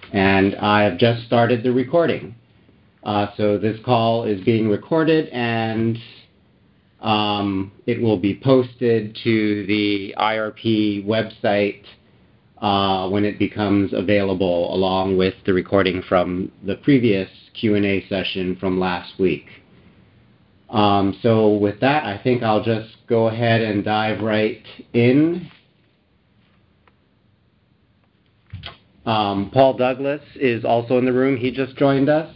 And I have just started the recording. So this call is being recorded, and it will be posted to the IRP website when it becomes available, along with the recording from the previous Q&A session from last week. So with that, I think I'll just go ahead and dive right in. Paul Douglas is also in the room. He just joined us.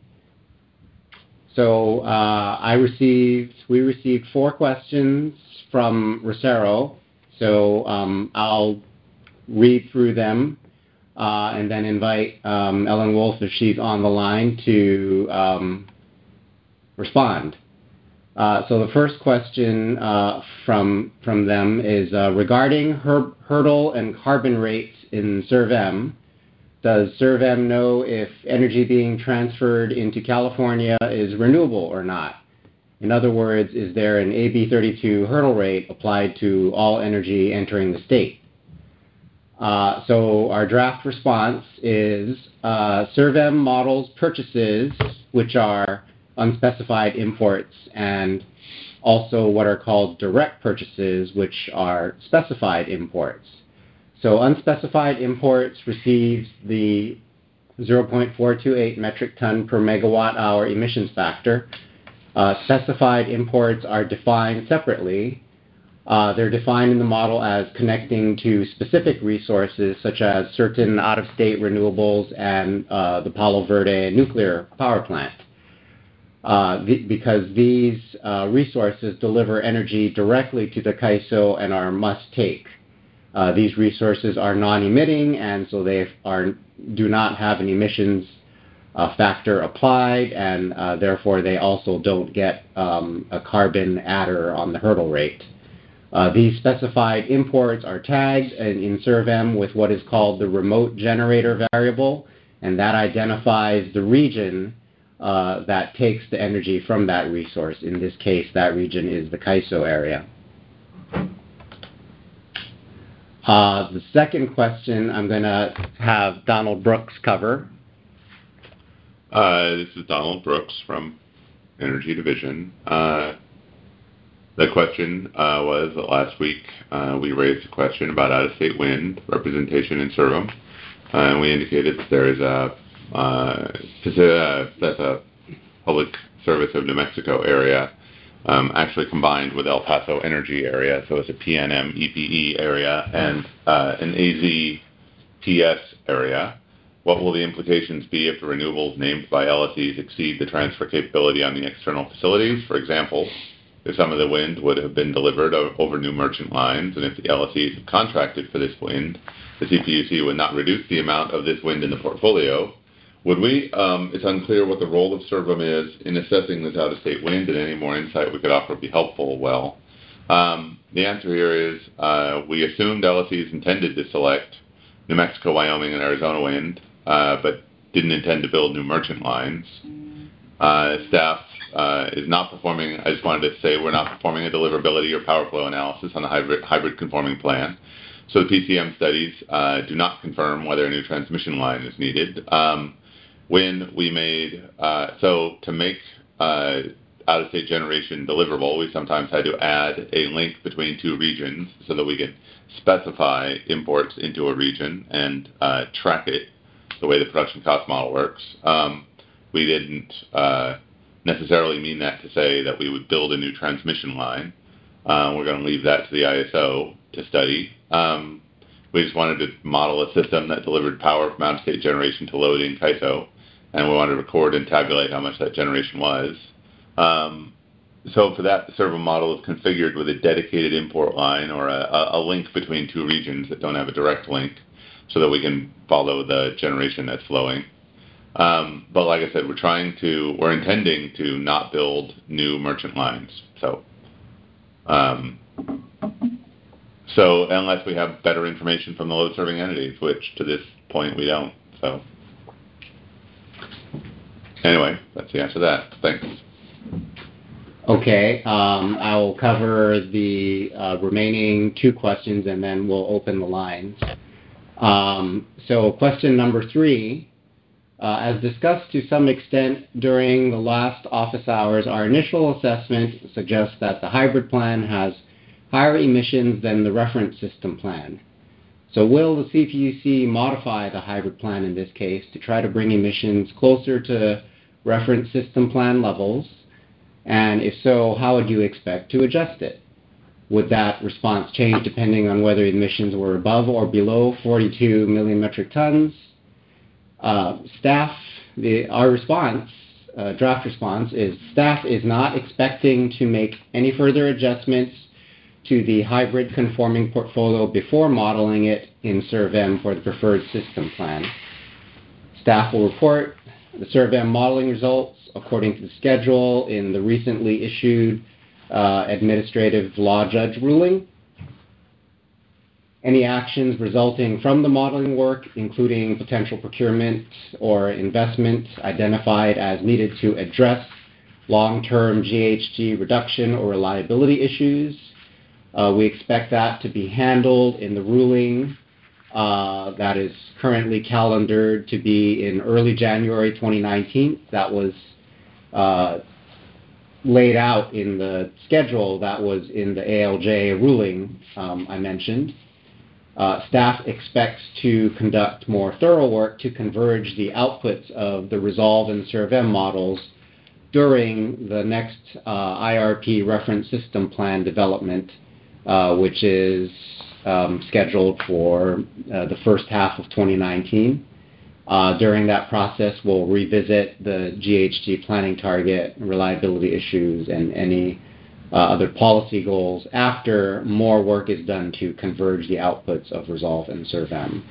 So we received 4 questions from Rosero. So I'll read through them and then invite Ellen Wolf, if she's on the line, to respond. So the first question from them is regarding hurdle and carbon rates in SERV-M. Does SERV-M know if energy being transferred into California is renewable or not? In other words, is there an AB32 hurdle rate applied to all energy entering the state? So our draft response is SERV-M models purchases, which are unspecified imports, and also what are called direct purchases, which are specified imports. So unspecified imports receives the 0.428 metric ton per megawatt hour emissions factor. Specified imports are defined separately. They're defined in the model as connecting to specific resources, such as certain out-of-state renewables and the Palo Verde nuclear power plant. Because these resources deliver energy directly to the CAISO and are must-take. These resources are non-emitting, and so they do not have an emissions factor applied, and therefore they also don't get a carbon adder on the hurdle rate. These specified imports are tagged in SERV-M with what is called the remote generator variable, and that identifies the region that takes the energy from that resource. In this case, that region is the CAISO area. The second question I'm going to have Donald Brooks cover. This is Donald Brooks from Energy Division. The question was that last week we raised a question about out-of-state wind representation in SERV-M, and we indicated that there is that's a Public Service of New Mexico area, actually combined with El Paso Energy area, so it's a PNM EPE area and an AZTS area. What will the implications be if the renewables named by LSEs exceed the transfer capability on the external facilities? For example, if some of the wind would have been delivered over new merchant lines, and if the LSEs have contracted for this wind, the CPUC would not reduce the amount of this wind in the portfolio. Would we? It's unclear what the role of SERV-M is in assessing this out-of-state wind, and any more insight we could offer would be helpful. Well, the answer here is we assumed LSEs intended to select New Mexico, Wyoming, and Arizona wind, but didn't intend to build new merchant lines. Staff is not performing, I just wanted to say we're not performing a deliverability or power flow analysis on the hybrid conforming plan. So the PCM studies do not confirm whether a new transmission line is needed. When we made, so to make out-of-state generation deliverable, we sometimes had to add a link between 2 regions so that we could specify imports into a region and track it the way the production cost model works. We didn't necessarily mean that to say that we would build a new transmission line. We're going to leave that to the ISO to study. We just wanted to model a system that delivered power from out-of-state generation to load in CAISO, and we wanted to record and tabulate how much that generation was. So for that, the SERV-M model is configured with a dedicated import line or a link between 2 regions that don't have a direct link, so that we can follow the generation that's flowing. But like I said, we're intending to not build new merchant lines. So unless we have better information from the load serving entities, which to this point we don't. So anyway, that's the answer to that. Thanks. Okay, I will cover the remaining 2 questions, and then we'll open the lines. So question number 3, as discussed to some extent during the last office hours, our initial assessment suggests that the hybrid plan has higher emissions than the reference system plan. So will the CPUC modify the hybrid plan in this case to try to bring emissions closer to reference system plan levels? And if so, how would you expect to adjust it? Would that response change depending on whether emissions were above or below 42 million metric tons? Our response, draft response, is staff is not expecting to make any further adjustments to the hybrid conforming portfolio before modeling it in SERV-M for the preferred system plan. Staff will report the SERV-M modeling results according to the schedule in the recently issued administrative law judge ruling. Any actions resulting from the modeling work, including potential procurement or investment identified as needed to address long-term GHG reduction or reliability issues, we expect that to be handled in the ruling that is currently calendared to be in early January 2019. That was laid out in the schedule that was in the ALJ ruling I mentioned. Staff expects to conduct more thorough work to converge the outputs of the Resolve and SERV-M models during the next IRP reference system plan development, which is scheduled for the first half of 2019. During that process, we'll revisit the GHG planning target, reliability issues, and any other policy goals after more work is done to converge the outputs of Resolve and SERV-M.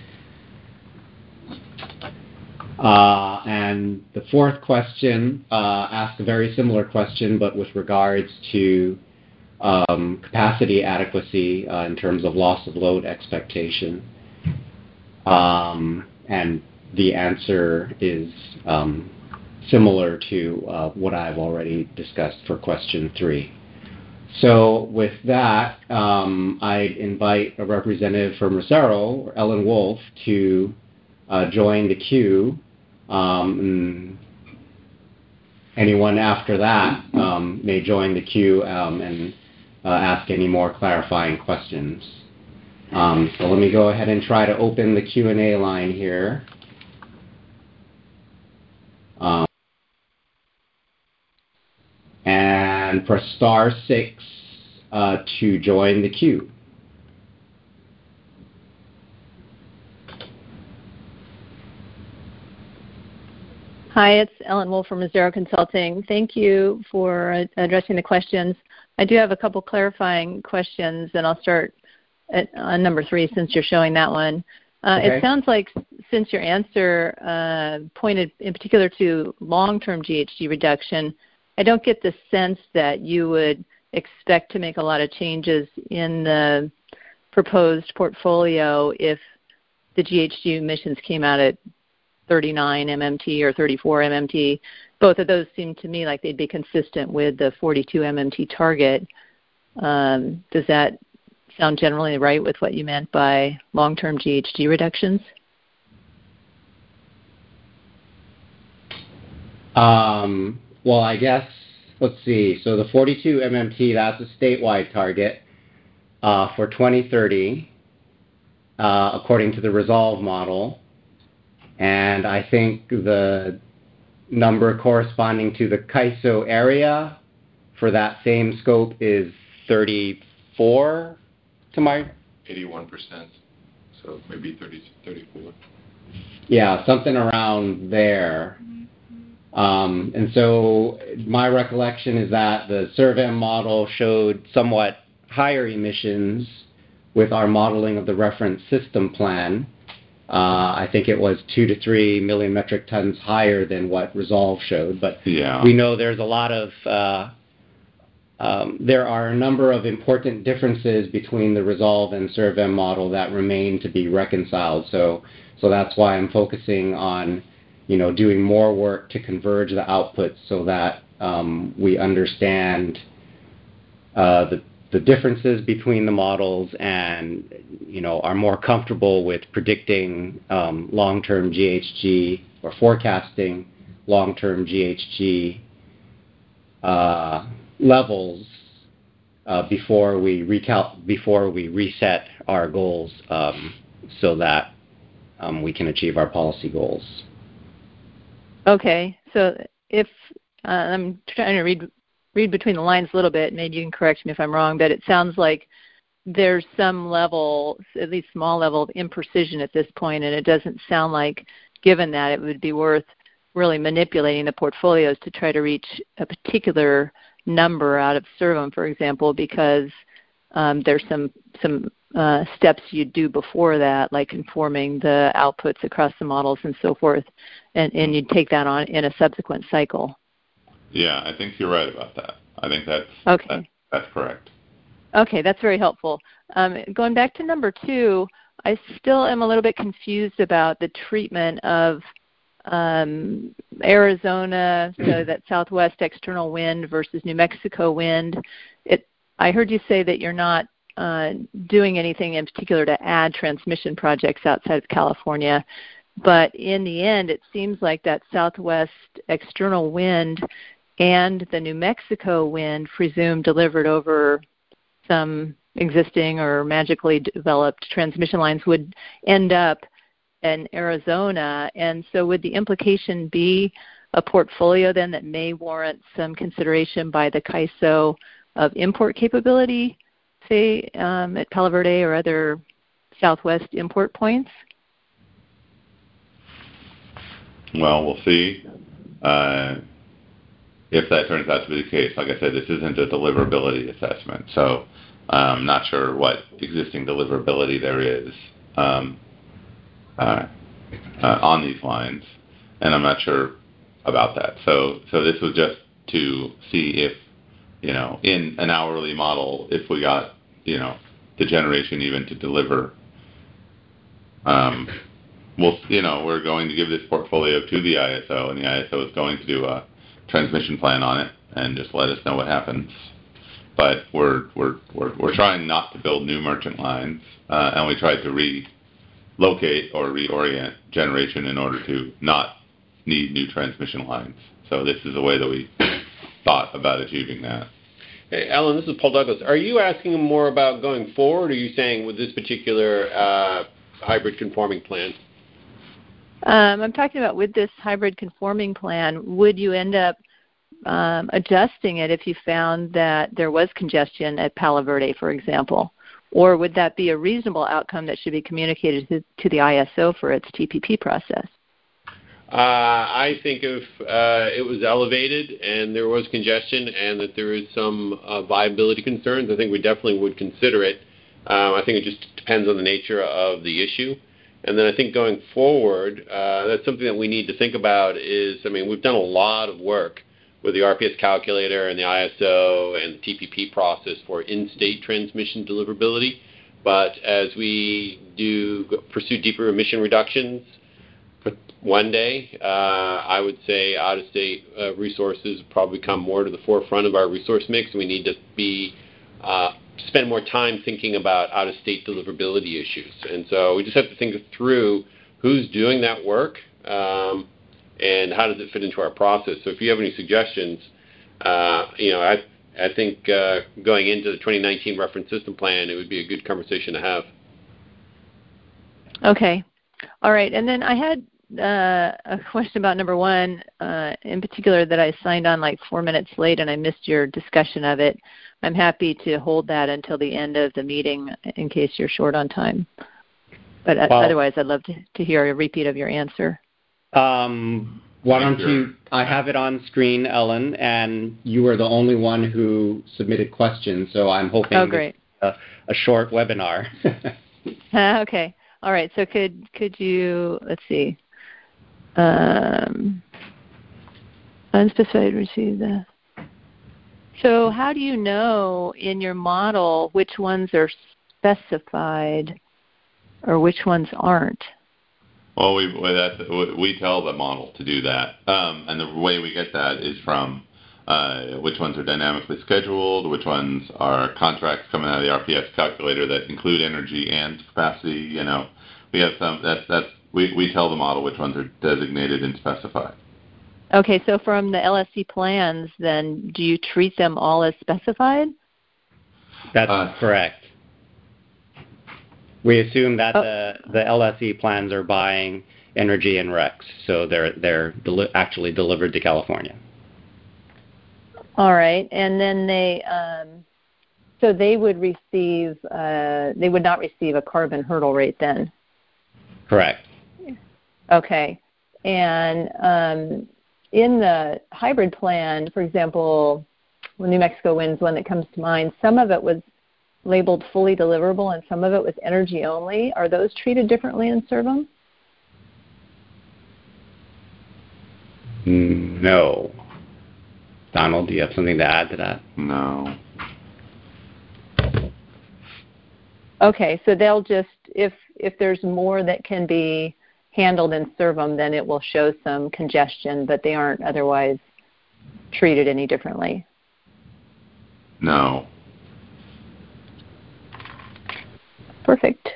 And the fourth question asks a very similar question, but with regards to capacity adequacy in terms of loss of load expectation. And the answer is similar to what I've already discussed for question 3. So with that, I'd invite a representative from Recero, Ellen Wolf, to join the queue. Anyone after that may join the queue and ask any more clarifying questions. So let me go ahead and try to open the Q&A line here. And press star 6 to join the queue. Hi, it's Ellen Wolf from Recero Consulting. Thank you for addressing the questions. I do have a couple clarifying questions, and I'll start on number 3 since you're showing that one. Okay. It sounds like since your answer pointed in particular to long-term GHG reduction, I don't get the sense that you would expect to make a lot of changes in the proposed portfolio if the GHG emissions came out at 39 MMT or 34 MMT. Both of those seem to me like they'd be consistent with the 42 MMT target. Does that sound generally right with what you meant by long-term GHG reductions? Well, I guess, let's see. So the 42 MMT, that's a statewide target for 2030, according to the Resolve model. And I think the number corresponding to the CAISO area for that same scope is 34 to my... 81%, so maybe 34. Yeah, something around there. And so my recollection is that the SERV-M model showed somewhat higher emissions with our modeling of the reference system plan. I think it was 2 to 3 million metric tons higher than what Resolve showed. But yeah, we know there's a lot of, there are a number of important differences between the Resolve and SERV-M model that remain to be reconciled. So that's why I'm focusing on, doing more work to converge the outputs so that we understand the the differences between the models and, are more comfortable with predicting long-term GHG or forecasting long-term GHG levels before we reset our goals so that we can achieve our policy goals. Okay, so if I'm trying to read between the lines a little bit, maybe you can correct me if I'm wrong, but it sounds like there's some level, at least small level, of imprecision at this point, and it doesn't sound like, given that, it would be worth really manipulating the portfolios to try to reach a particular number out of CERVM, for example, because there's some steps you do before that, like conforming the outputs across the models and so forth, and you take that on in a subsequent cycle. Yeah, I think you're right about that. I think that's that's correct. Okay, that's very helpful. Going back to number 2, I still am a little bit confused about the treatment of Arizona, so that southwest external wind versus New Mexico wind. I heard you say that you're not doing anything in particular to add transmission projects outside of California, but in the end, it seems like that southwest external wind and the New Mexico wind, presumed delivered over some existing or magically developed transmission lines, would end up in Arizona. And so would the implication be a portfolio then that may warrant some consideration by the CAISO of import capability, say, at Palo Verde or other southwest import points? Well, we'll see if that turns out to be the case. Like I said, this isn't a deliverability assessment, so I'm not sure what existing deliverability there is on these lines, and I'm not sure about that. So this was just to see if, in an hourly model, if we got, the generation even to deliver. We're going to give this portfolio to the ISO, and the ISO is going to do a transmission plan on it and just let us know what happens. But we're trying not to build new merchant lines, and we tried to relocate or reorient generation in order to not need new transmission lines. So this is a way that we thought about achieving that. Hey, Alan, this is Paul Douglas. Are you asking more about going forward, or are you saying with this particular hybrid conforming plan? I'm talking about with this hybrid conforming plan, would you end up adjusting it if you found that there was congestion at Palo Verde, for example? Or would that be a reasonable outcome that should be communicated to the ISO for its TPP process? I think if it was elevated and there was congestion and that there is some viability concerns, I think we definitely would consider it. I think it just depends on the nature of the issue. And then I think going forward, that's something that we need to think about is, we've done a lot of work with the RPS calculator and the ISO and the TPP process for in-state transmission deliverability. But as we pursue deeper emission reductions, one day, I would say out-of-state resources probably come more to the forefront of our resource mix. We need to spend more time thinking about out-of-state deliverability issues. And so we just have to think through who's doing that work and how does it fit into our process. So if you have any suggestions, I think going into the 2019 reference system plan, it would be a good conversation to have. Okay. All right. And then I had a question about number 1 in particular that I signed on like 4 minutes late and I missed your discussion of it. I'm happy to hold that until the end of the meeting in case you're short on time. But otherwise, I'd love to hear a repeat of your answer. Why don't you, I have it on screen, Ellen, and you were the only one who submitted questions, so I'm hoping great. A short webinar. Okay. All right. So could you, let's see, unspecified receive the. So how do you know in your model which ones are specified or which ones aren't? Well, we tell the model to do that, and the way we get that is from which ones are dynamically scheduled, which ones are contracts coming out of the RPS calculator that include energy and capacity. We have some. We tell the model which ones are designated and specified. Okay, so from the LSC plans, then, do you treat them all as specified? That's correct. We assume that the LSE plans are buying energy and RECs, so they're actually delivered to California. All right, and then they would receive. They would not receive a carbon hurdle rate then. Correct. Okay, and in the hybrid plan, for example, when New Mexico Wind's one that comes to mind, some of it was labeled fully deliverable and some of it was energy only. Are those treated differently in CERVM? No. Donald, do you have something to add to that? No. Okay, so they'll just, if there's more that can be handled in CERVM, then it will show some congestion, but they aren't otherwise treated any differently. No. Perfect.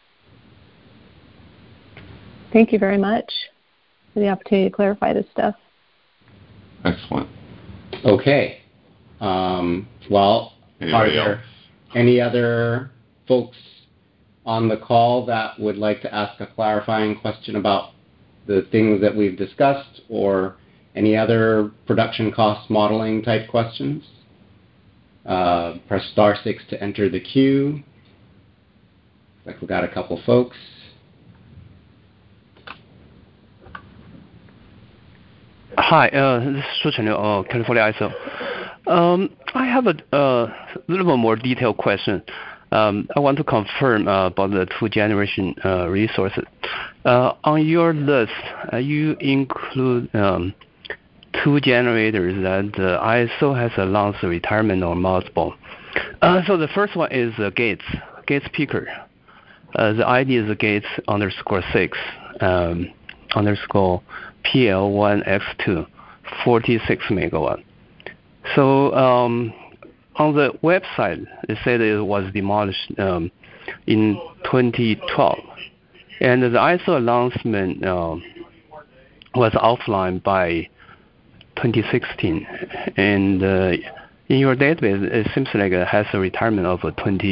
Thank you very much for the opportunity to clarify this stuff. Excellent. Okay. Well, are there any other folks on the call that would like to ask a clarifying question about the things that we've discussed, or any other production cost modeling type questions? Press *6 to enter the queue. Looks like we got a couple folks. Hi, this is Shu Chen, California ISO. I have a little bit more detailed question. I want to confirm about the 2-generation resources. On your list, you include 2 generators that the ISO has announced retirement or multiple. So the first one is Gates Peaker. The ID is Gates _6 _ PL1X2, 46 megawatt. So on the website, it said it was demolished in 2012, and the ISO announcement was offline by 2016. And in your database, it seems like it has a retirement of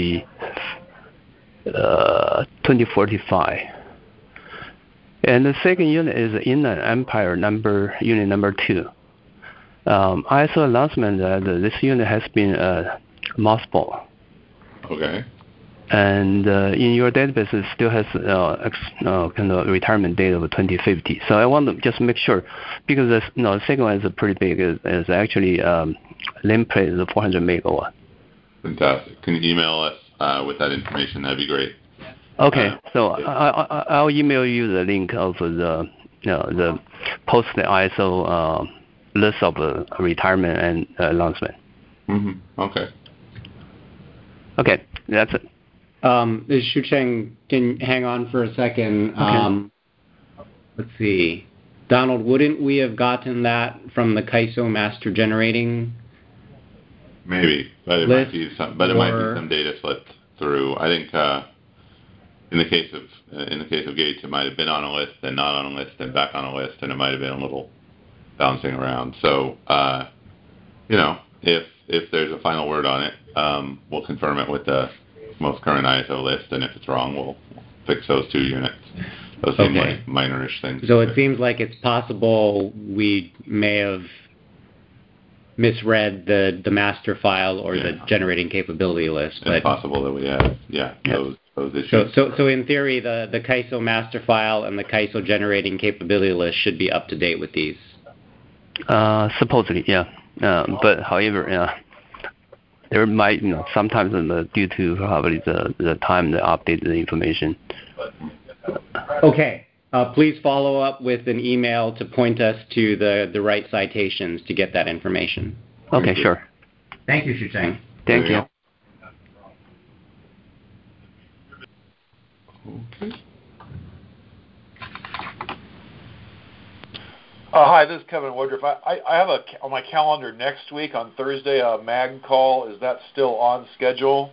2045. And the second unit is Inland Empire unit number 2. ISO announcement that this unit has been mothballed. Okay. And in your database, it still has kind of retirement date of 2050. So I want to just make sure, because the second one is pretty big. It's actually nameplate is 400 megawatt. Fantastic. Can you email us with that information? That'd be great. Okay, so I'll email you the link of the post the ISO list of retirement and announcement. Mm-hmm. Okay. Okay, that's it. This is Shu Cheng. Can you hang on for a second? Okay. Let's see. Donald, wouldn't we have gotten that from the CAISO master generating? Maybe, but it might be some data slipped through. I think in the case of Gates, it might have been on a list, then not on a list, then back on a list, and it might have been a little bouncing around. So, if there's a final word on it, we'll confirm it with the most current ISO list, and if it's wrong, we'll fix those 2 units. Those seem like minor-ish things. So it seems like it's possible we may have misread the master file or the generating capability list. It's possible that we have, those issues. So in theory, the CAISO master file and the CAISO generating capability list should be up to date with these. Supposedly, yeah. But however, there might, sometimes due to probably the time to update the information. Okay. Please follow up with an email to point us to the right citations to get that information. Okay, sure. Thank you, Shu Cheng. Thank you. Okay. Hi, this is Kevin Woodruff. I have on my calendar next week on Thursday a MAG call. Is that still on schedule?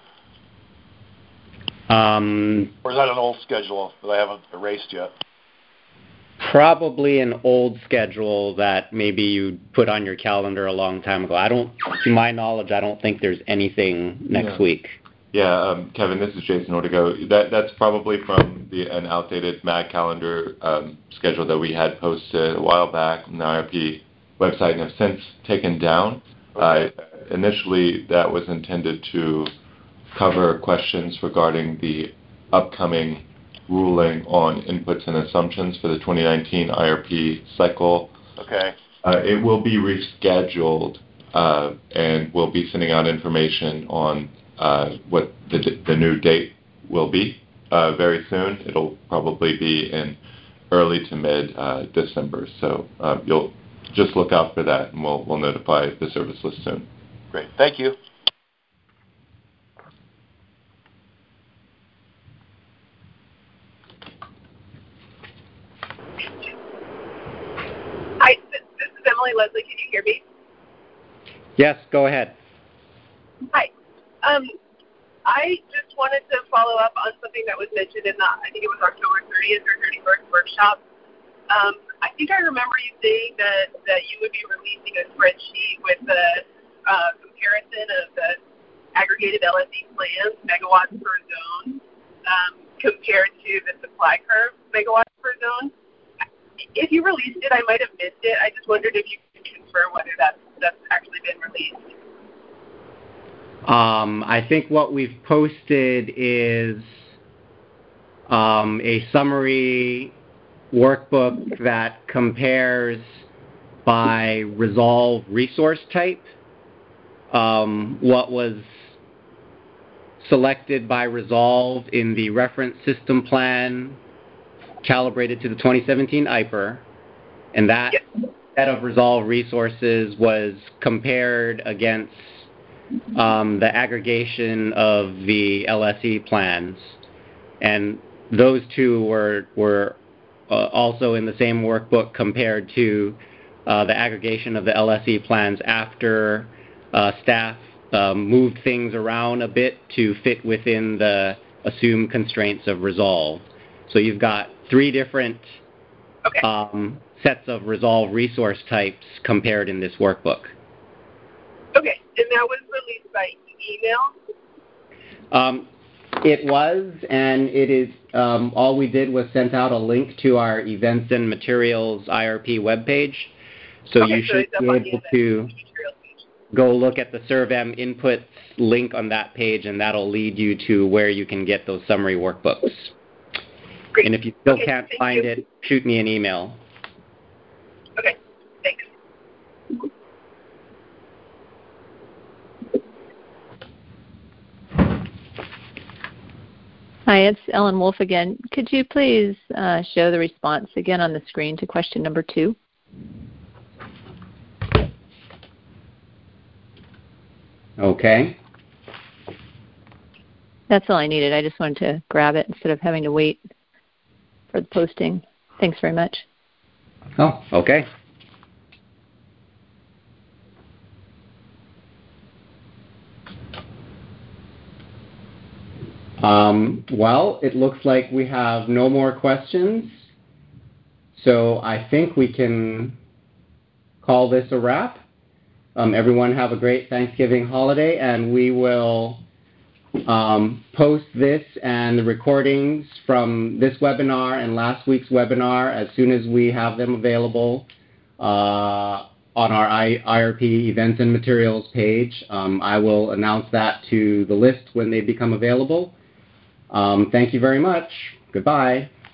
Or is that an old schedule that I haven't erased yet? Probably an old schedule that maybe you put on your calendar a long time ago. To my knowledge, I don't think there's anything next week. Yeah, Kevin, this is Jason Ortego. That's probably from an outdated MAG calendar schedule that we had posted a while back on the IRP website and have since taken down. Okay. Initially, that was intended to cover questions regarding the upcoming ruling on inputs and assumptions for the 2019 IRP cycle. Okay. It will be rescheduled, and we'll be sending out information on what the new date will be very soon. It'll probably be in early to mid December. So you'll just look out for that, and we'll notify the service list soon. Great. Thank you. Hi, this is Emily Leslie. Can you hear me? Yes, go ahead. Hi. I just wanted to follow up on something that was mentioned in I think it was October 30th or 31st workshop. I think I remember you saying that you would be releasing a spreadsheet with the comparison of the aggregated LSE plans, megawatts per zone, compared to the supply curve, megawatts per zone. If you released it, I might have missed it. I just wondered if you could confirm whether that's actually been released. I think what we've posted is a summary workbook that compares by resolve resource type what was selected by resolve in the reference system plan calibrated to the 2017 IPER, and that set of resolve resources was compared against the aggregation of the LSE plans, and those two were also in the same workbook compared to the aggregation of the LSE plans after staff moved things around a bit to fit within the assumed constraints of resolve. So you've got three different sets of resolve resource types compared in this workbook. Okay, and that was released by email? It was, and it is, all we did was sent out a link to our events and materials IRP webpage. So you should be able to go look at the ServM inputs link on that page, and that'll lead you to where you can get those summary workbooks. Great. And if you still can't find it, shoot me an email. Okay, thanks. Hi, it's Ellen Wolf again. Could you please show the response again on the screen to question number 2? Okay. That's all I needed. I just wanted to grab it instead of having to wait for the posting. Thanks very much. Oh, okay. Well, it looks like we have no more questions, so I think we can call this a wrap. Everyone have a great Thanksgiving holiday, and we will post this and the recordings from this webinar and last week's webinar as soon as we have them available on our IRP events and materials page. I will announce that to the list when they become available. Thank you very much. Goodbye.